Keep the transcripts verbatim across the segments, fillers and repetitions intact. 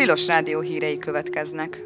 Tilos Rádió hírei következnek.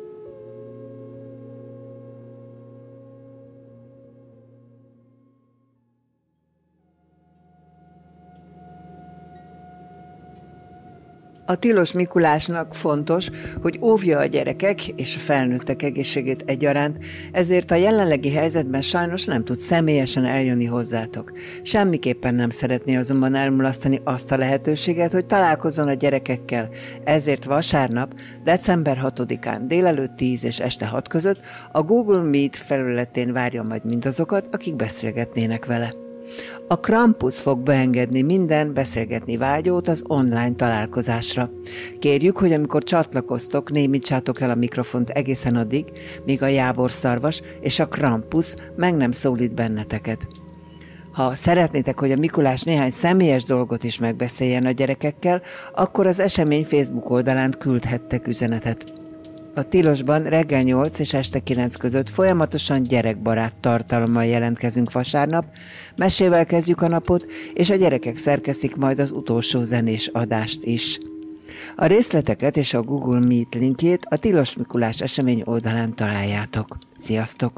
A Tilos Mikulásnak fontos, hogy óvja a gyerekek és a felnőttek egészségét egyaránt, ezért a jelenlegi helyzetben sajnos nem tud személyesen eljönni hozzátok. Semmiképpen nem szeretné azonban elmulasztani azt a lehetőséget, hogy találkozzon a gyerekekkel. Ezért vasárnap, december hatodikán délelőtt tíz és este hat között a Google Meet felületén várja majd mindazokat, akik beszélgetnének vele. A Krampus fog beengedni minden beszélgetni vágyót az online találkozásra. Kérjük, hogy amikor csatlakoztok, némítsátok el a mikrofont egészen addig, míg a jávorszarvas és a Krampus meg nem szólít benneteket. Ha szeretnétek, hogy a Mikulás néhány személyes dolgot is megbeszéljen a gyerekekkel, akkor az esemény Facebook oldalán küldhettek üzenetet. A Tilosban reggel nyolc és este kilenc között folyamatosan gyerekbarát tartalommal jelentkezünk vasárnap, mesével kezdjük a napot, és a gyerekek szerkesztik majd az utolsó zenés adást is. A részleteket és a Google Meet linkjét a Tilos Mikulás esemény oldalán találjátok. Sziasztok!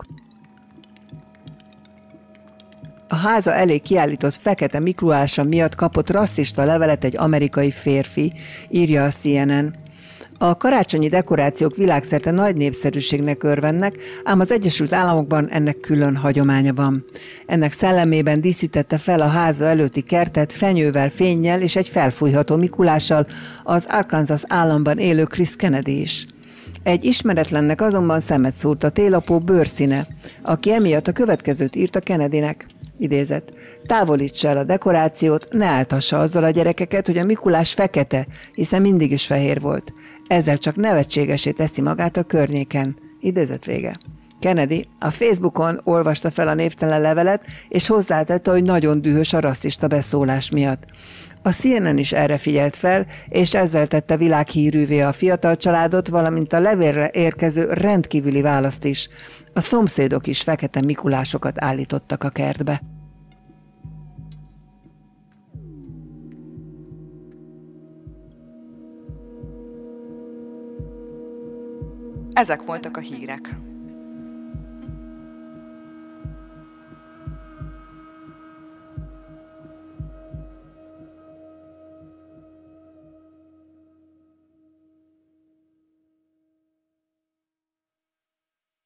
A háza elé kiállított fekete Mikulása miatt kapott rasszista levelet egy amerikai férfi, írja a C N N. A karácsonyi dekorációk világszerte nagy népszerűségnek örvennek, ám az Egyesült Államokban ennek külön hagyománya van. Ennek szellemében díszítette fel a háza előtti kertet fenyővel, fénnyel és egy felfújható Mikulással az Arkansas államban élő Chris Kennedy is. Egy ismeretlennek azonban szemet szúrt a télapó bőrszíne, aki emiatt a következőt írta Kennedynek. Idézet. Távolítsa el a dekorációt, ne áltassa azzal a gyerekeket, hogy a Mikulás fekete, hiszen mindig is fehér volt. Ezzel csak nevetségesé teszi magát a környéken. Idézet vége. Kennedy a Facebookon olvasta fel a névtelen levelet, és hozzátette, hogy nagyon dühös a rasszista beszólás miatt. A C N N is erre figyelt fel, és ezzel tette világhírűvé a fiatal családot, valamint a levélre érkező rendkívüli választ is. A szomszédok is fekete Mikulásokat állítottak a kertbe. Ezek voltak a hírek.